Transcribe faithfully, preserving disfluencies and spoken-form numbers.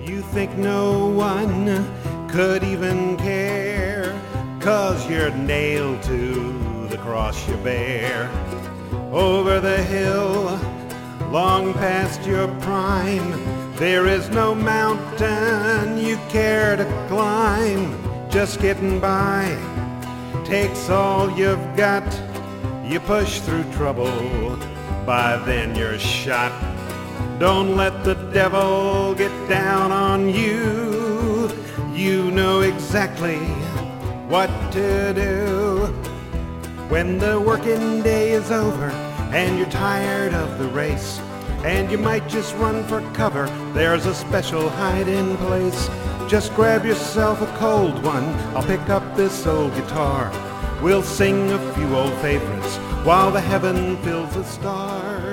You think no one could even care, 'cause you're nailed to the cross you bear. Over the hill, long past your prime, there is no mountain you care to climb. Just getting by takes all you've got. You push through trouble, by then you're shot. Don't let the devil get down on you. You know exactly what to do. When the working day is over and you're tired of the race, and you might just run for cover, there's a special hiding place. Just grab yourself a cold one, I'll pick up this old guitar. We'll sing a few old favorites while the heaven fills with stars.